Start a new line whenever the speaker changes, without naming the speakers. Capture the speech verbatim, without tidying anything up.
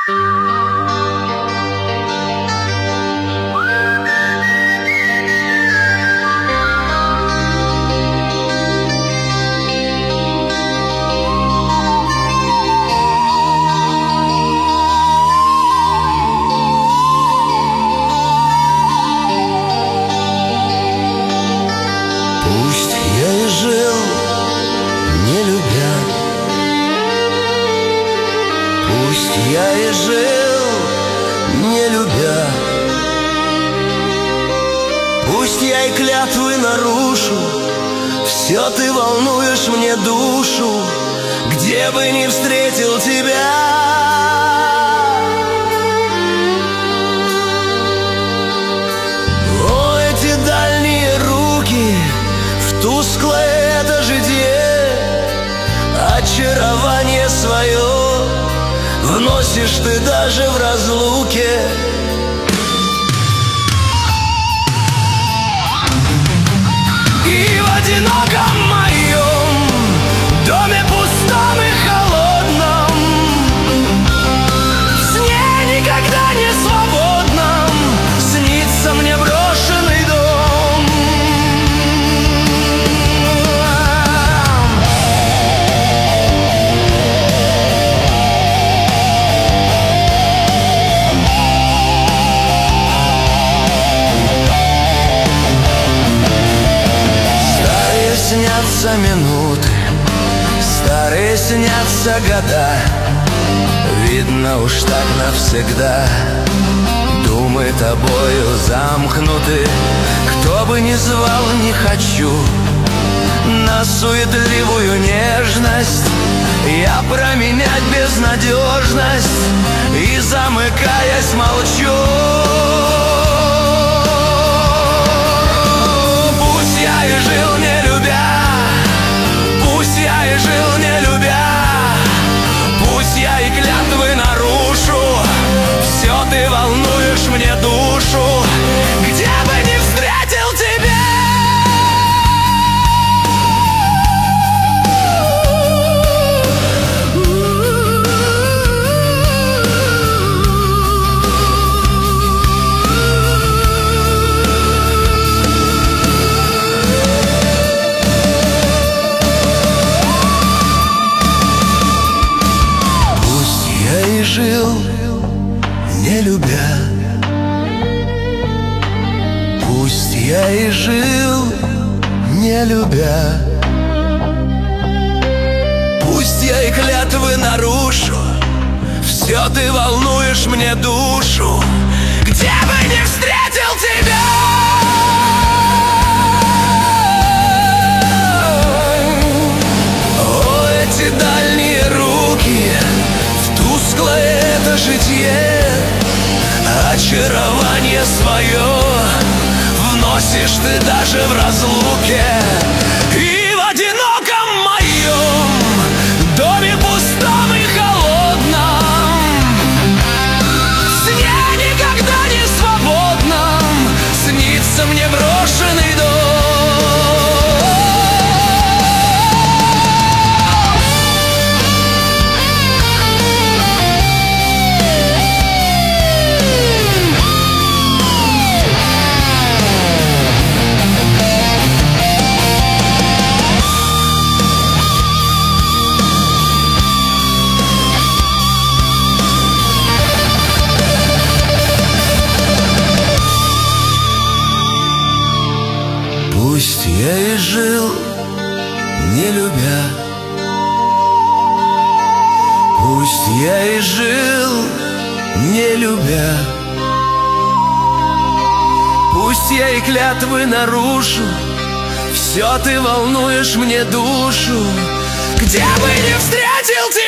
Пусть я и жил, не любя, пусть я и жил, не любя, пусть я и клятвы нарушу, все ты волнуешь мне душу, где бы ни встретил тебя. О, эти дальние руки, в тусклое это житье, очарование свое вносишь ты даже в разлуке. И в одиноком моем доме пустом и холодном, в сне никогда не свободном, снится мне брошенный дом. Старые снятся минуты, старые снятся года, видно уж так навсегда. Думы тобою замкнуты, кто бы ни звал, не хочу. На суетливую нежность я променять безнадежность и, замыкаясь, молчу. Пусть я и жил, не любя, пусть я и жил, не любя, пусть я и клятвы нарушу, все ты волнуешь мне душу, где бы ни встретил тебя. Жил, не любя, пусть я и жил, не любя, пусть я и клятвы нарушу, все ты волнуешь мне душу, где бы ни встретил тебя. О, эти дальние руки, тусклое это житье, очарование свое вносишь ты даже в разлуке. И в одиноком моем доме пустом и холодном, в сне никогда не свободном, снится мне брошенный дом. Пусть я и жил, не любя, пусть я и жил, не любя, пусть я и клятвы нарушу, все ты волнуешь мне душу, где бы ни встретил тебя.